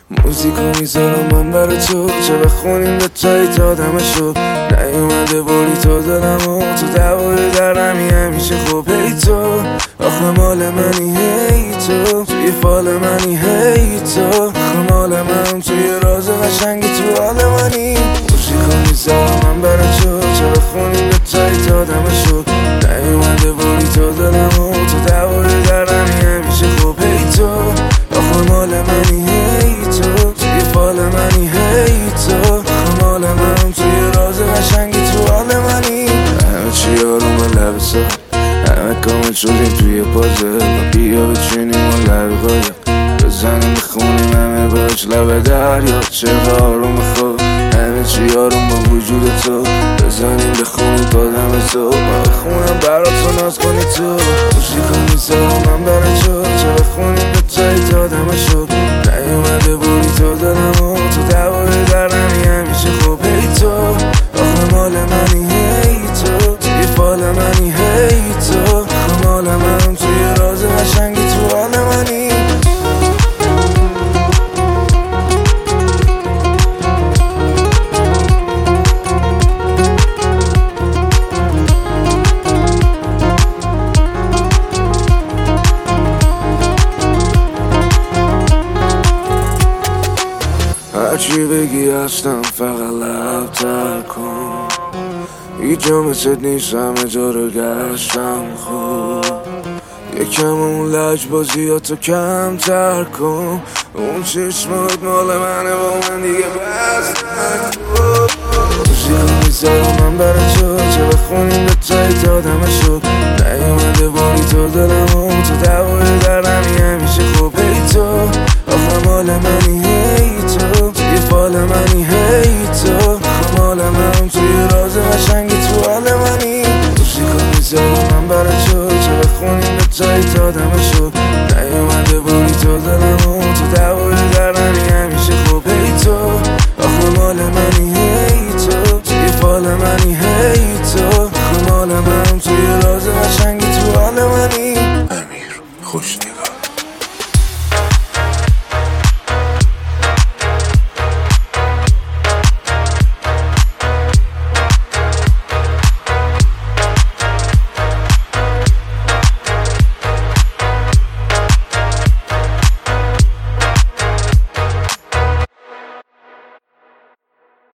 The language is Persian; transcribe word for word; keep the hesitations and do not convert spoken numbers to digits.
موزیکو میذارم من برای تو، چه بخونیم به تایی تا دمه شد. نیومده باری تو دلمو، تو دوای درمی همیشه خوب. هی تو آخه مال منی، هی تو توی فال منی، هی تو آخه مال من، توی راز قشنگی تو حال منی. موزیکو میذارم من برای تو، چه بخونیم به تایی تا دمه شد. نیومده باری تو دلمو، تو دوای درمی همیشه خوب. هی تو آخه مال منی، هی تو توی فال منی، هی تو آخه مال من، توی راز قشنگی تو حال منی. همه چی آروم لب سا، همه کامل شدیم توی پازه. و بیا بچینیم و لب قایق بزنیم بخونیم همه باش لب دریا. چقدر آروم خود، همه چی آروم با وجود تو. بزنیم بخونیم تا دم تو، من بخونم برات تو ناز کنی تو. موسیقی میذارم من برای تو، چه بخونیم به تایی تا دمه شد. نیومده بودی تو دلمو، تو دوای درمی همیشه خوب. هی تو آخه مال منی، هی تو توی فال منی، هی تو آخه مال من، توی راز قشنگی تو حال منی. هرچی بگی هستم، فقط لب تر کن. هیچ جا مثل نیست، همه جا رو گشتم خوب. یکم اون لجبازیاتو کم تر کن. اون چشمات مال منه با من دیگه بس نکن. موسیقی میذارم من برای تو، چه بخونیم به تایی تا دمه شد. نیومده باری تو دلمو، تو دوای درمی همیشه خوب. هی تو آخه مال منی، هی تو توی فال منی، هی تو آخه مال من، توی راز قشنگی تو حال منی. موسیقی میذارم من برای تو، چه بخونیم به تایی تا دمه شد. نیومده باری تو دلمو، تو دوای درمی همیشه خوب. هی تو آخه مال منی، هی تو توی فال منی، هی تو آخه مال من، توی راز قشنگی تو حال منی. امیر خوشتی